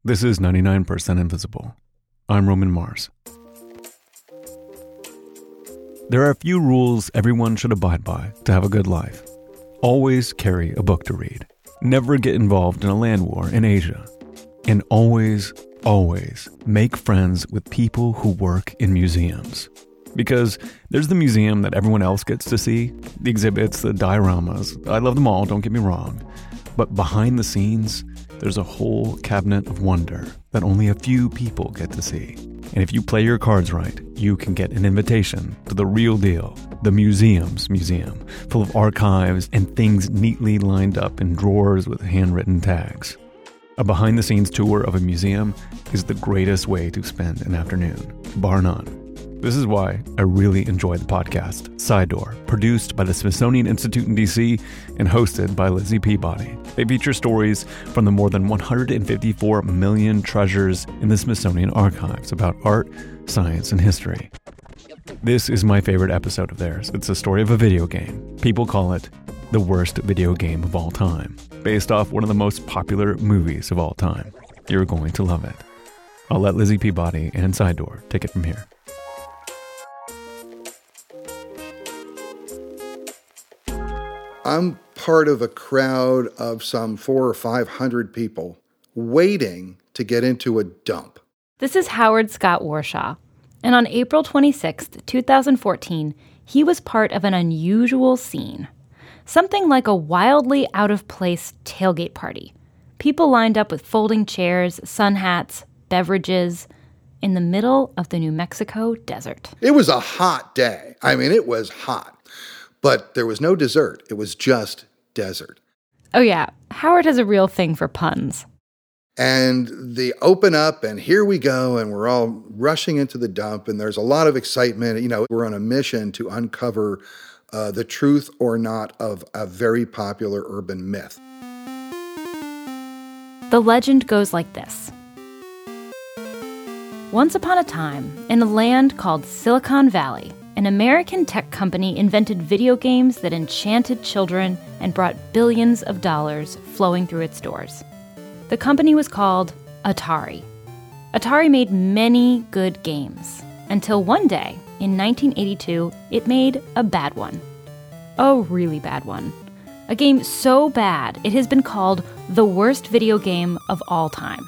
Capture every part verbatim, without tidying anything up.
This is ninety-nine percent Invisible. I'm Roman Mars. There are a few rules everyone should abide by to have a good life. Always carry a book to read. Never get involved in a land war in Asia. And always, always make friends with people who work in museums. Because there's the museum that everyone else gets to see, the exhibits, the dioramas. I love them all, don't get me wrong. But behind the scenes, there's a whole cabinet of wonder that only a few people get to see. And if you play your cards right, you can get an invitation to the real deal, the museum's museum, full of archives and things neatly lined up in drawers with handwritten tags. A behind-the-scenes tour of a museum is the greatest way to spend an afternoon, bar none. This is why I really enjoy the podcast, Side Door, produced by the Smithsonian Institute in D C and hosted by Lizzie Peabody. They feature stories from the more than one hundred fifty-four million treasures in the Smithsonian archives about art, science, and history. This is my favorite episode of theirs. It's the story of a video game. People call it the worst video game of all time, based off one of the most popular movies of all time. You're going to love it. I'll let Lizzie Peabody and Side Door take it from here. I'm part of a crowd of some four or five hundred people waiting to get into a dump. This is Howard Scott Warshaw. And on April twenty-sixth, twenty fourteen, he was part of an unusual scene. Something like a wildly out-of-place tailgate party. People lined up with folding chairs, sun hats, beverages, in the middle of the New Mexico desert. It was a hot day. I mean, it was hot. But there was no dessert. It was just desert. Oh yeah, Howard has a real thing for puns. And they open up, and here we go, and we're all rushing into the dump, and there's a lot of excitement. You know, we're on a mission to uncover uh, the truth or not of a very popular urban myth. The legend goes like this. Once upon a time, in a land called Silicon Valley, an American tech company invented video games that enchanted children and brought billions of dollars flowing through its doors. The company was called Atari. Atari made many good games, until one day, in nineteen eighty-two, it made a bad one. A really bad one. A game so bad, it has been called the worst video game of all time.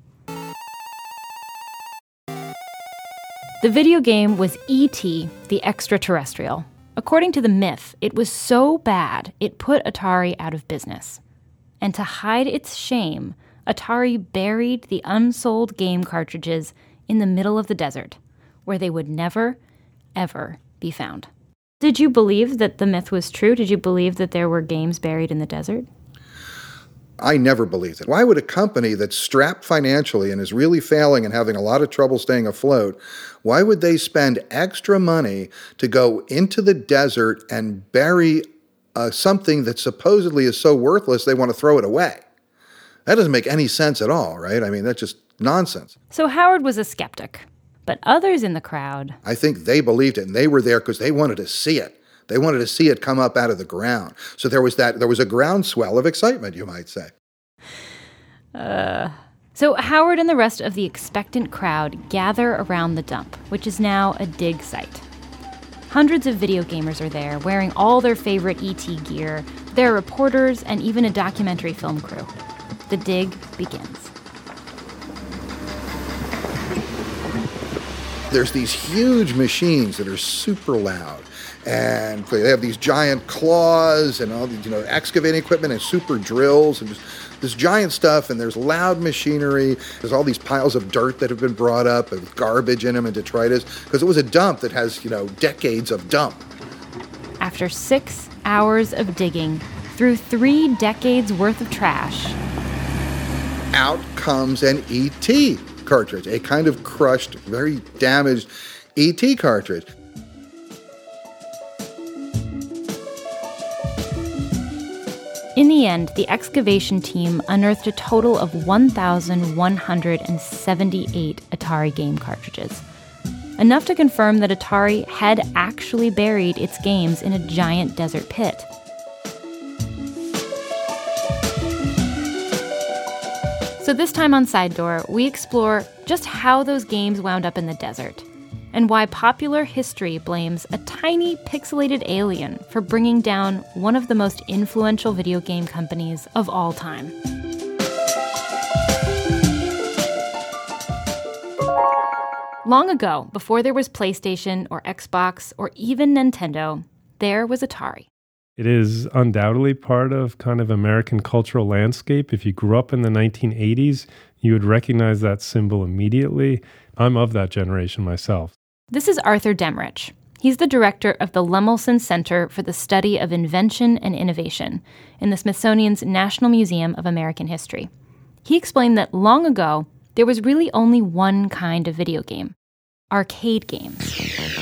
The video game was E T the Extraterrestrial. According to the myth, it was so bad it put Atari out of business. And to hide its shame, Atari buried the unsold game cartridges in the middle of the desert, where they would never, ever be found. Did you believe that the myth was true? Did you believe that there were games buried in the desert? I never believed it. Why would a company that's strapped financially and is really failing and having a lot of trouble staying afloat, why would they spend extra money to go into the desert and bury uh, something that supposedly is so worthless they want to throw it away? That doesn't make any sense at all, right? I mean, that's just nonsense. So Howard was a skeptic, but others in the crowd... I think they believed it, and they were there because they wanted to see it. They wanted to see it come up out of the ground. So there was that. There was a groundswell of excitement, you might say. Uh, so Howard and the rest of the expectant crowd gather around the dump, which is now a dig site. Hundreds of video gamers are there, wearing all their favorite E T gear. There are reporters and even a documentary film crew. The dig begins. There's these huge machines that are super loud. And they have these giant claws and all these, you know, excavating equipment and super drills and just this giant stuff. And there's loud machinery. There's all these piles of dirt that have been brought up with garbage in them and detritus because it was a dump that has, you know, decades of dump. After six hours of digging through three decades worth of trash, out comes an E T cartridge, a kind of crushed, very damaged E T cartridge. In the end, the excavation team unearthed a total of one thousand one hundred seventy-eight Atari game cartridges. Enough to confirm that Atari had actually buried its games in a giant desert pit. So this time on Side Door, we explore just how those games wound up in the desert and why popular history blames a tiny pixelated alien for bringing down one of the most influential video game companies of all time. Long ago, before there was PlayStation or Xbox or even Nintendo, there was Atari. It is undoubtedly part of kind of American cultural landscape. If you grew up in the nineteen eighties, you would recognize that symbol immediately. I'm of that generation myself. This is Arthur Demrich. He's the director of the Lemelson Center for the Study of Invention and Innovation in the Smithsonian's National Museum of American History. He explained that long ago, there was really only one kind of video game: arcade games.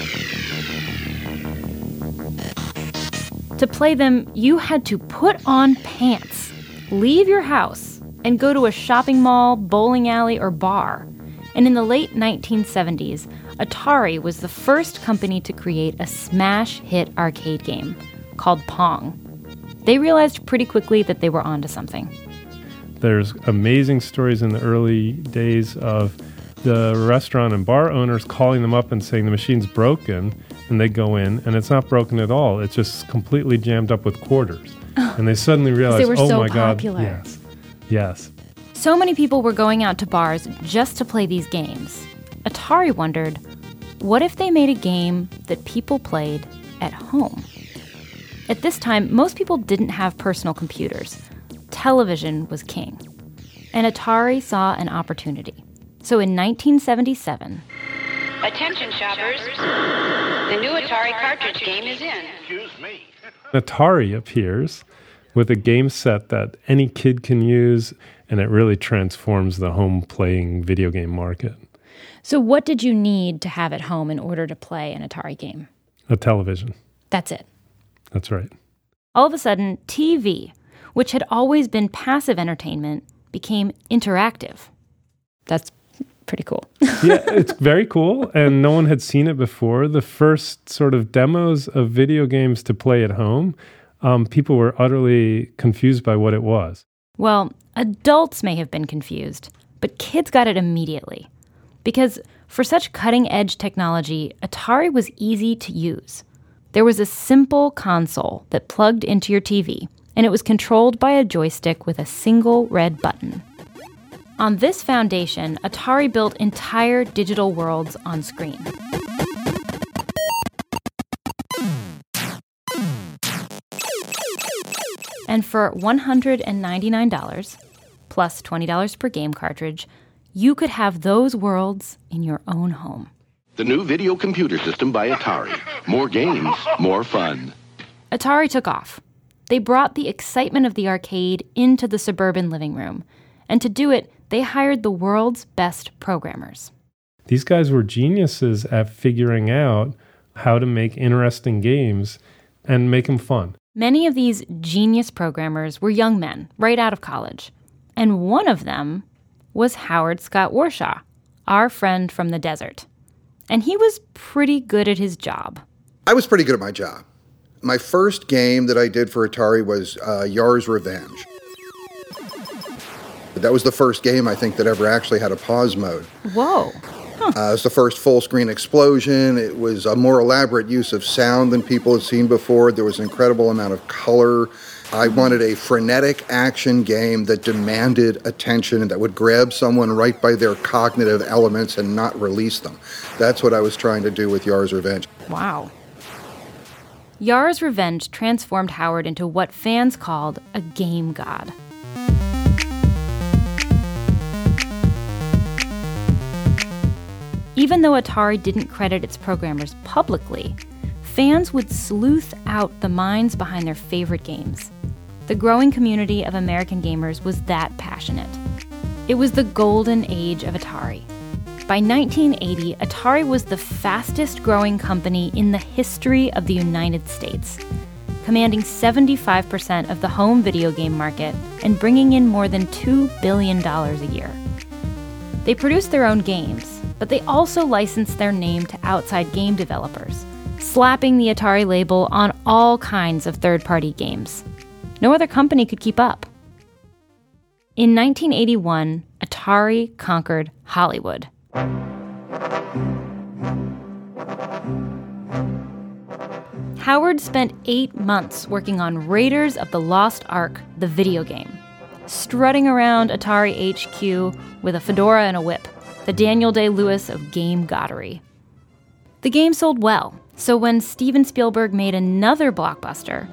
To play them, you had to put on pants, leave your house, and go to a shopping mall, bowling alley, or bar. And in the late nineteen seventies, Atari was the first company to create a smash hit arcade game called Pong. They realized pretty quickly that they were onto something. There's amazing stories in the early days of the restaurant and bar owners calling them up and saying the machine's broken, and they go in, and it's not broken at all. It's just completely jammed up with quarters. And they suddenly realize, they were oh so my popular. God, yes, yes. So many people were going out to bars just to play these games. Atari wondered, what if they made a game that people played at home? At this time, most people didn't have personal computers. Television was king. And Atari saw an opportunity. So in nineteen seventy-seven... Attention, shoppers. The new Atari cartridge game is in. Excuse me. Atari appears with a game set that any kid can use, and it really transforms the home-playing video game market. So what did you need to have at home in order to play an Atari game? A television. That's it. That's right. All of a sudden, T V, which had always been passive entertainment, became interactive. That's pretty cool. Yeah, it's very cool, and no one had seen it before. The first sort of demos of video games to play at home, um, people were utterly confused by what it was. Well, adults may have been confused, but kids got it immediately. Because for such cutting-edge technology, Atari was easy to use. There was a simple console that plugged into your T V, and it was controlled by a joystick with a single red button. On this foundation, Atari built entire digital worlds on screen. And for one hundred ninety-nine dollars, plus twenty dollars per game cartridge, you could have those worlds in your own home. The new video computer system by Atari. More games, more fun. Atari took off. They brought the excitement of the arcade into the suburban living room. And to do it, they hired the world's best programmers. These guys were geniuses at figuring out how to make interesting games and make them fun. Many of these genius programmers were young men, right out of college. And one of them was Howard Scott Warshaw, our friend from the desert. And he was pretty good at his job. I was pretty good at my job. My first game that I did for Atari was uh, Yar's Revenge. That was the first game, I think, that ever actually had a pause mode. Whoa. Huh. Uh, it was the first full-screen explosion. It was a more elaborate use of sound than people had seen before. There was an incredible amount of color. I wanted a frenetic action game that demanded attention and that would grab someone right by their cognitive elements and not release them. That's what I was trying to do with Yar's Revenge. Wow. Yar's Revenge transformed Howard into what fans called a game god. Even though Atari didn't credit its programmers publicly, fans would sleuth out the minds behind their favorite games. The growing community of American gamers was that passionate. It was the golden age of Atari. By nineteen eighty, Atari was the fastest growing company in the history of the United States, commanding seventy-five percent of the home video game market and bringing in more than two billion dollars a year. They produced their own games, but they also licensed their name to outside game developers, slapping the Atari label on all kinds of third-party games. No other company could keep up. In nineteen eighty-one, Atari conquered Hollywood. Howard spent eight months working on Raiders of the Lost Ark, the video game, strutting around Atari H Q with a fedora and a whip, the Daniel Day-Lewis of game goddery. The game sold well, so when Steven Spielberg made another blockbuster,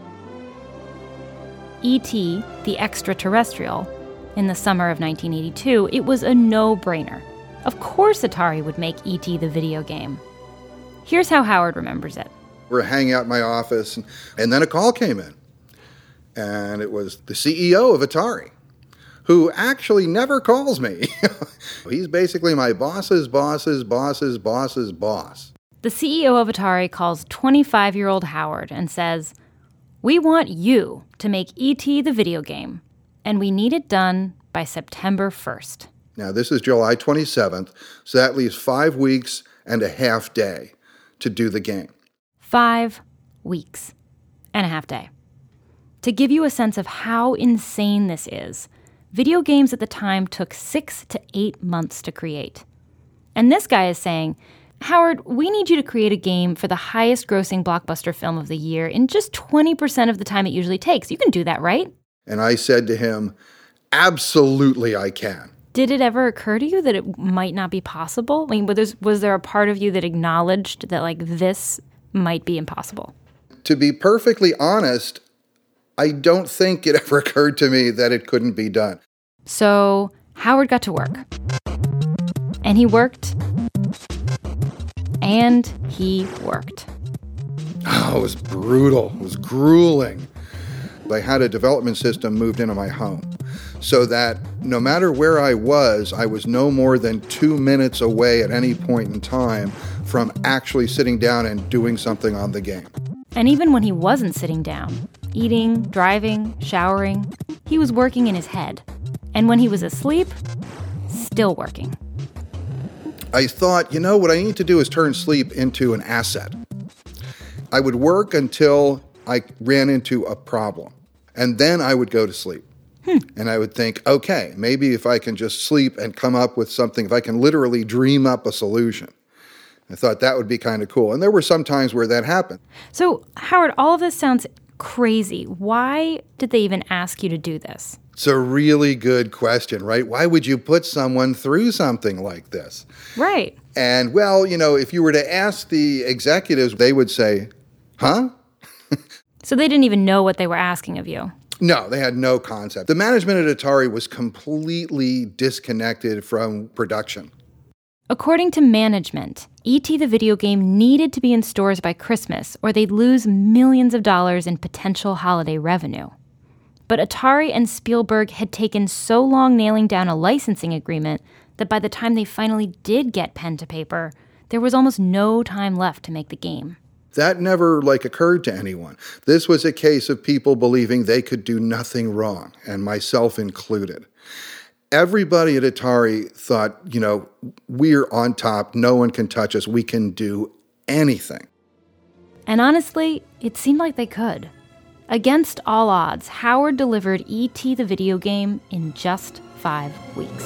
E T the Extraterrestrial, in the summer of nineteen eighty-two, it was a no-brainer. Of course Atari would make E T the video game. Here's how Howard remembers it. We're hanging out in my office, and, and then a call came in. And it was the C E O of Atari, who actually never calls me. He's basically my boss's boss's boss's boss's boss. The C E O of Atari calls twenty-five-year-old Howard and says, "We want you to make E T the video game, and we need it done by September first. Now, this is July twenty-seventh, so that leaves five weeks and a half day to do the game. Five weeks and a half day. To give you a sense of how insane this is, video games at the time took six to eight months to create. And this guy is saying, Howard, we need you to create a game for the highest grossing blockbuster film of the year in just twenty percent of the time it usually takes. You can do that, right? And I said to him, absolutely I can. Did it ever occur to you that it might not be possible? I mean, was, was there a part of you that acknowledged that, like, this might be impossible? To be perfectly honest, I don't think it ever occurred to me that it couldn't be done. So Howard got to work. And he worked. And he worked. Oh, it was brutal. It was grueling. I had a development system moved into my home so that no matter where I was, I was no more than two minutes away at any point in time from actually sitting down and doing something on the game. And even when he wasn't sitting down, eating, driving, showering, he was working in his head. And when he was asleep, still working. I thought, you know, what I need to do is turn sleep into an asset. I would work until I ran into a problem. And then I would go to sleep. Hmm. And I would think, okay, maybe if I can just sleep and come up with something, if I can literally dream up a solution. I thought that would be kind of cool. And there were some times where that happened. So, Howard, all of this sounds crazy. Why did they even ask you to do this? It's a really good question, right? Why would you put someone through something like this? Right. And, well, you know, if you were to ask the executives, they would say, huh? So they didn't even know what they were asking of you? No, they had no concept. The management at Atari was completely disconnected from production. According to management, E T the video game needed to be in stores by Christmas or they'd lose millions of dollars in potential holiday revenue. But Atari and Spielberg had taken so long nailing down a licensing agreement that by the time they finally did get pen to paper, there was almost no time left to make the game. That never, like, occurred to anyone. This was a case of people believing they could do nothing wrong, and myself included. Everybody at Atari thought, you know, we're on top, no one can touch us, we can do anything. And honestly, it seemed like they could. Against all odds, Howard delivered E T the video game in just five weeks.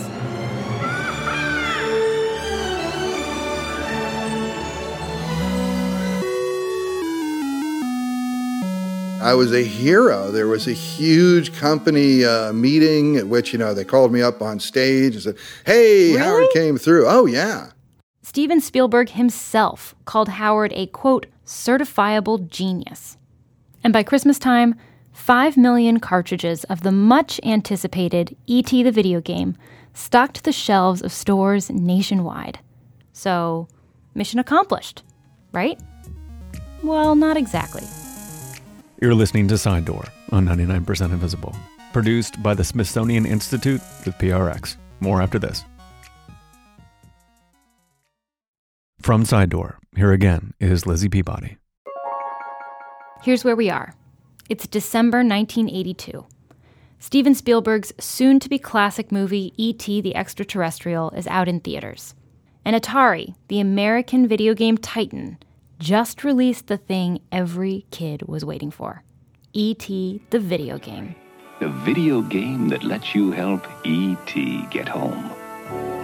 I was a hero. There was a huge company uh, meeting at which, you know, they called me up on stage and said, hey, really? Howard came through. Oh, yeah. Steven Spielberg himself called Howard a, quote, certifiable genius. And by Christmas time, five million cartridges of the much-anticipated E T the video game stocked the shelves of stores nationwide. So, mission accomplished, right? Well, not exactly. You're listening to Side Door on ninety-nine percent Invisible, produced by the Smithsonian Institute with P R X. More after this. From Side Door, here again is Lizzie Peabody. Here's where we are. It's December nineteen eighty-two. Steven Spielberg's soon-to-be classic movie E T the Extraterrestrial is out in theaters. And Atari, the American video game titan, just released the thing every kid was waiting for. E T the video game. A video game that lets you help E T get home.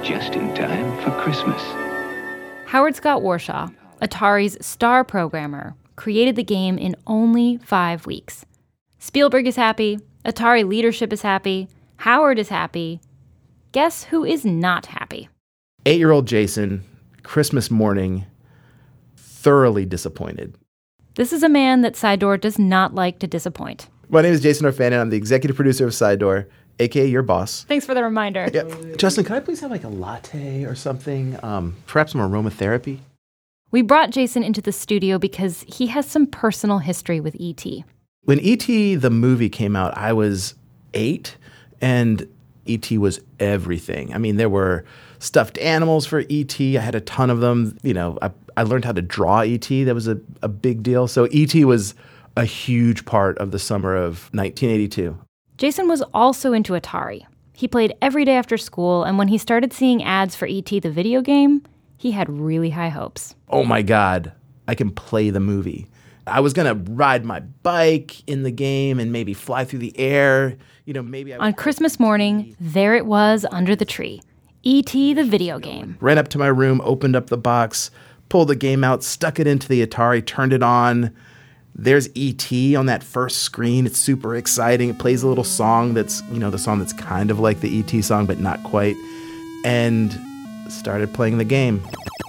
just in time for Christmas. Howard Scott Warshaw, Atari's star programmer, created the game in only five weeks. Spielberg is happy, Atari leadership is happy, Howard is happy. Guess who is not happy? Eight-year-old Jason, Christmas morning, thoroughly disappointed. This is a man that Sidedoor does not like to disappoint. My name is Jason Orfanon. I'm the executive producer of Sidedoor, a k a your boss. Thanks for the reminder. Yeah. Justin, could I please have like a latte or something? Um, perhaps some aromatherapy? We brought Jason into the studio because he has some personal history with E T. When E T the movie came out, I was eight, and E T was everything. I mean, there were stuffed animals for E T. I had a ton of them. You know, I, I learned how to draw E T. That was a, a big deal. So E T was a huge part of the summer of nineteen eighty-two. Jason was also into Atari. He played every day after school, and when he started seeing ads for E T the video game, he had really high hopes. Oh my God, I can play the movie. I was going to ride my bike in the game and maybe fly through the air. You know, maybe I On Christmas morning, there it was under the tree. E T the video game. Ran up to my room, opened up the box, pulled the game out, stuck it into the Atari, turned it on. There's E T on that first screen. It's super exciting. It plays a little song that's, you know, the song that's kind of like the E T song, but not quite. And started playing the game.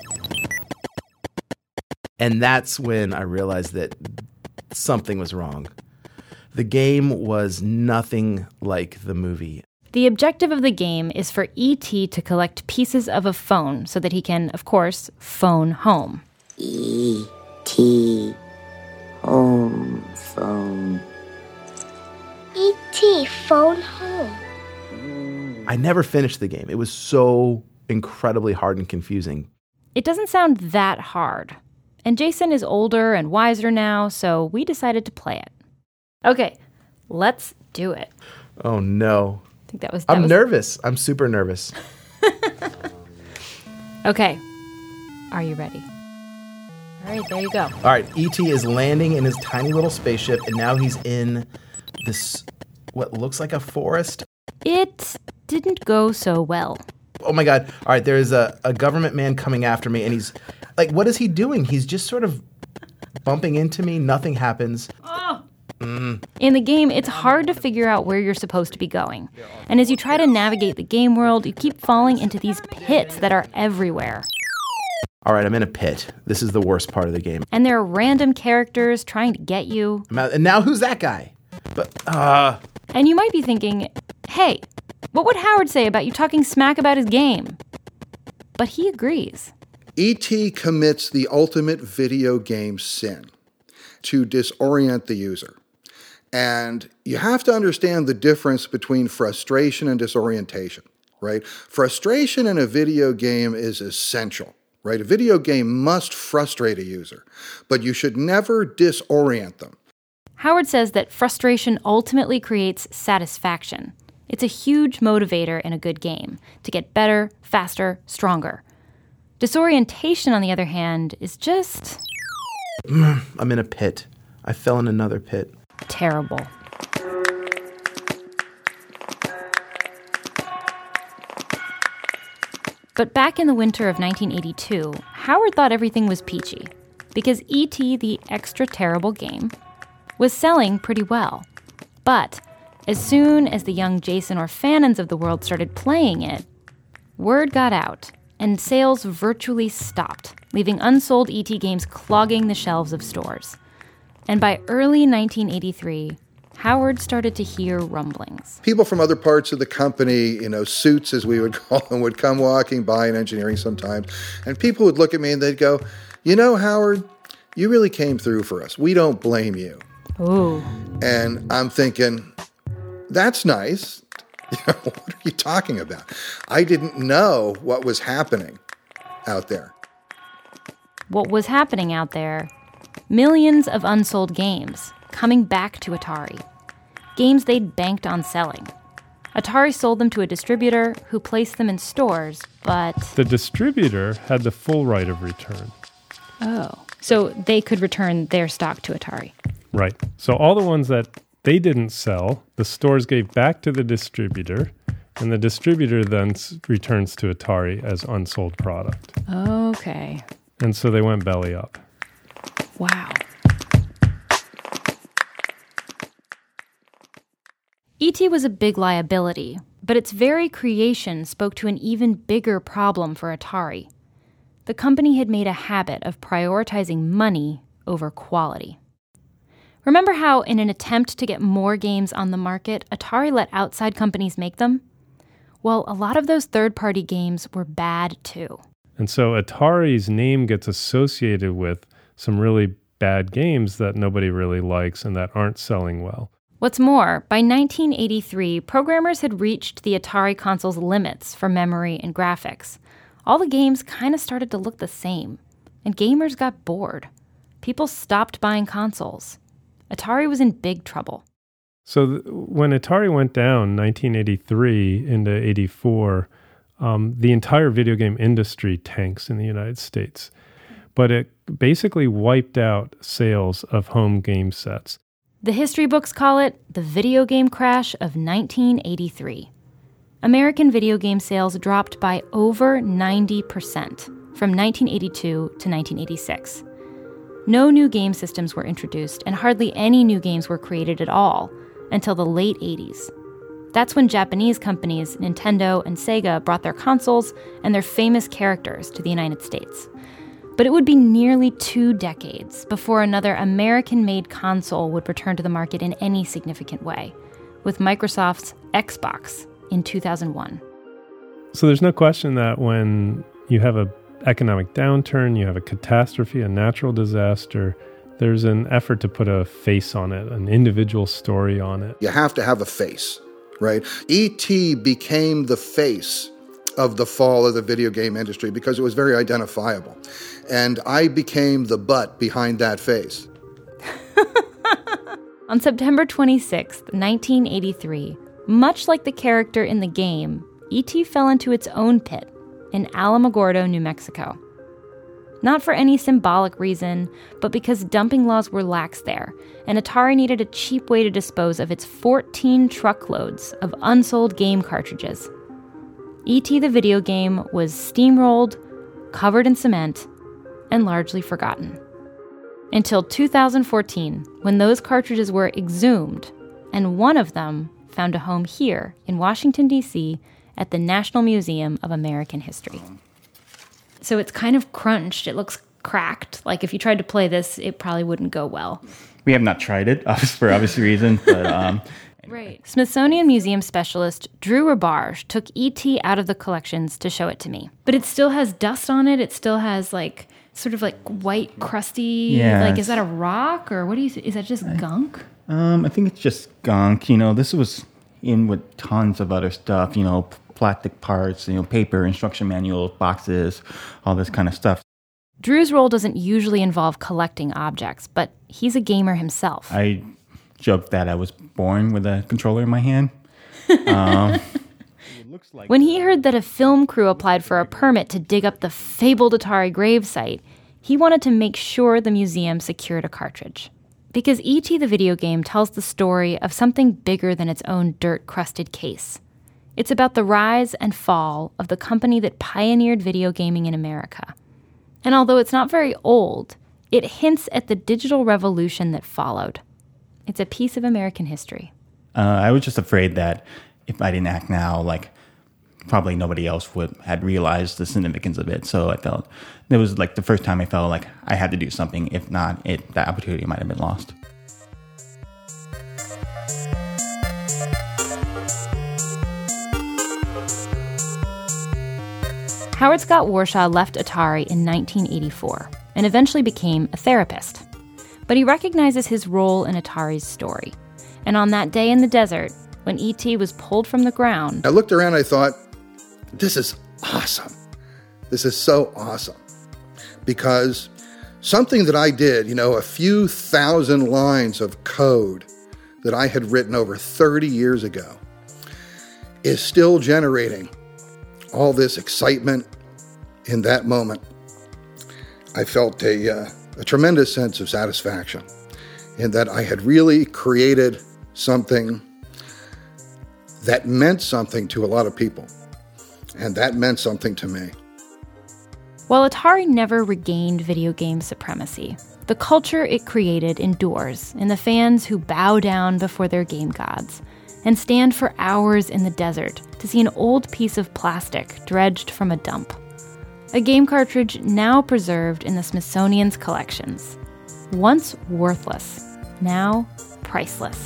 And that's when I realized that something was wrong. The game was nothing like the movie. The objective of the game is for E T to collect pieces of a phone so that he can, of course, phone home. E T Home phone. E T phone home. I never finished the game. It was so incredibly hard and confusing. It doesn't sound that hard. And Jason is older and wiser now, so we decided to play it. Okay, let's do it. Oh no. I think that was that I'm was... nervous. I'm super nervous. Okay. Are you ready? All right, there you go. All right, E T is landing in his tiny little spaceship, and now he's in this, what looks like a forest. It didn't go so well. Oh my God. All right, there's a, a government man coming after me, and he's, like, what is he doing? He's just sort of bumping into me. Nothing happens. Oh. Mm. In the game, it's hard to figure out where you're supposed to be going. And as you try to navigate the game world, you keep falling into these pits that are everywhere. All right, I'm in a pit. This is the worst part of the game. And there are random characters trying to get you. And now who's that guy? But, uh... And you might be thinking, hey, what would Howard say about you talking smack about his game? But he agrees. E T commits the ultimate video game sin, to disorient the user. And you have to understand the difference between frustration and disorientation, right? Frustration in a video game is essential. Right? A video game must frustrate a user, but you should never disorient them. Howard says that frustration ultimately creates satisfaction. It's a huge motivator in a good game to get better, faster, stronger. Disorientation, on the other hand, is just... I'm in a pit. I fell in another pit. Terrible. But back in the winter of nineteen eighty-two, Howard thought everything was peachy, because E T, the extra terrible game, was selling pretty well. But as soon as the young Jason Orfanons of the world started playing it, word got out, and sales virtually stopped, leaving unsold E T games clogging the shelves of stores. And by early nineteen eighty-three, Howard started to hear rumblings. People from other parts of the company, you know, suits as we would call them, would come walking by in engineering sometimes, and people would look at me and they'd go, you know, Howard, you really came through for us. We don't blame you. Ooh. And I'm thinking, that's nice. You know, what are you talking about? I didn't know what was happening out there. What was happening out there? Millions of unsold games coming back to Atari. Games they'd banked on selling. Atari sold them to a distributor who placed them in stores, but... The distributor had the full right of return. Oh. So they could return their stock to Atari. Right. So all the ones that they didn't sell, the stores gave back to the distributor, And the distributor then s- returns to Atari as unsold product. Okay. And so they went belly up. Wow. E T was a big liability, but its very creation spoke to an even bigger problem for Atari. The company had made a habit of prioritizing money over quality. Remember how, in an attempt to get more games on the market, Atari let outside companies make them? Well, a lot of those third-party games were bad too. And so Atari's name gets associated with some really bad games that nobody really likes and that aren't selling well. What's more, by nineteen eighty-three, programmers had reached the Atari console's limits for memory and graphics. All the games kind of started to look the same, and gamers got bored. People stopped buying consoles. Atari was in big trouble. So th- when Atari went down nineteen eighty-three into eighty-four, um, the entire video game industry tanks in the United States. But it basically wiped out sales of home game sets. The history books call it the video game crash of nineteen eighty-three. American video game sales dropped by over ninety percent from nineteen eighty-two to nineteen eighty-six. No new game systems were introduced, and hardly any new games were created at all until the late eighties. That's when Japanese companies Nintendo and Sega brought their consoles and their famous characters to the United States. But it would be nearly two decades before another American-made console would return to the market in any significant way, with Microsoft's Xbox in two thousand one. So there's no question that when you have an economic downturn, you have a catastrophe, a natural disaster, there's an effort to put a face on it, an individual story on it. You have to have a face, right? E T became the face of the fall of the video game industry because it was very identifiable. And I became the butt behind that face. On September twenty-sixth, nineteen eighty-three, much like the character in the game, E T fell into its own pit in Alamogordo, New Mexico. Not for any symbolic reason, but because dumping laws were lax there, and Atari needed a cheap way to dispose of its fourteen truckloads of unsold game cartridges. E T the video game was steamrolled, covered in cement, and largely forgotten. Until two thousand fourteen, when those cartridges were exhumed, and one of them found a home here in Washington, D C at the National Museum of American History. So it's kind of crunched. It looks cracked. Like if you tried to play this, it probably wouldn't go well. We have not tried it, for obvious reasons, but... Um, Right. Smithsonian Museum specialist Drew Rabarge took E T out of the collections to show it to me. But it still has dust on it. It still has like sort of like white, crusty. Yeah, like, is that a rock or what do you? Th- is that just gunk? Um, I think it's just gunk. You know, this was in with tons of other stuff. You know, plastic parts. You know, paper, instruction manuals, boxes, all this kind of stuff. Drew's role doesn't usually involve collecting objects, but he's a gamer himself. I joke that I was born with a controller in my hand. Um, when he heard that a film crew applied for a permit to dig up the fabled Atari gravesite, he wanted to make sure the museum secured a cartridge. Because E T the video game tells the story of something bigger than its own dirt-crusted case. It's about the rise and fall of the company that pioneered video gaming in America. And although it's not very old, it hints at the digital revolution that followed. It's a piece of American history. Uh, I was just afraid that if I didn't act now, like probably nobody else would had realized the significance of it. So I felt it was like the first time I felt like I had to do something. If not, it that opportunity might have been lost. Howard Scott Warshaw left Atari in nineteen eighty-four and eventually became a therapist. But he recognizes his role in Atari's story. And on that day in the desert, when E T was pulled from the ground... I looked around and I thought, this is awesome. This is so awesome. Because something that I did, you know, a few thousand lines of code that I had written over thirty years ago is still generating all this excitement in that moment. I felt a, uh, a tremendous sense of satisfaction in that I had really created something that meant something to a lot of people. And that meant something to me. While Atari never regained video game supremacy, the culture it created endures in the fans who bow down before their game gods and stand for hours in the desert to see an old piece of plastic dredged from a dump. A game cartridge now preserved in the Smithsonian's collections. Once worthless, now priceless.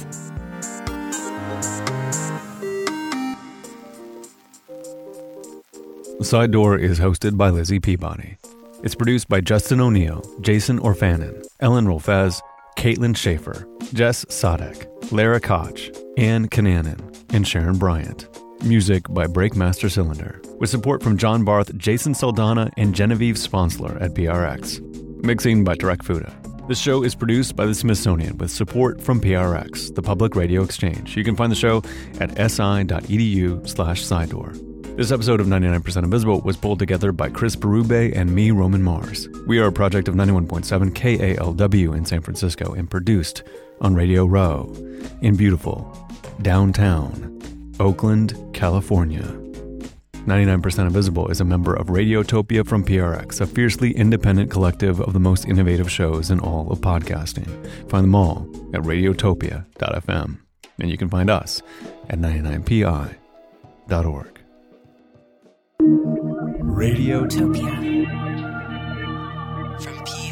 Side Door is hosted by Lizzie Peabody. It's produced by Justin O'Neill, Jason Orfanon, Ellen Rolfez, Caitlin Schaefer, Jess Sadek, Lara Koch, Ann Kananen, and Sharon Bryant. Music by Breakmaster Cylinder, with support from John Barth, Jason Saldana, and Genevieve Sponsler at P R X. Mixing by Tarek Fuda. This show is produced by the Smithsonian with support from P R X, the Public Radio Exchange. You can find the show at si.edu slash sidedoor. This episode of ninety-nine percent Invisible was pulled together by Chris Berube and me, Roman Mars. We are a project of ninety-one point seven K A L W in San Francisco and produced on Radio Row in beautiful downtown Oakland, California. ninety-nine percent Invisible is a member of Radiotopia from P R X, a fiercely independent collective of the most innovative shows in all of podcasting. Find them all at radiotopia dot f m. And you can find us at ninety-nine p i dot org. Radiotopia from P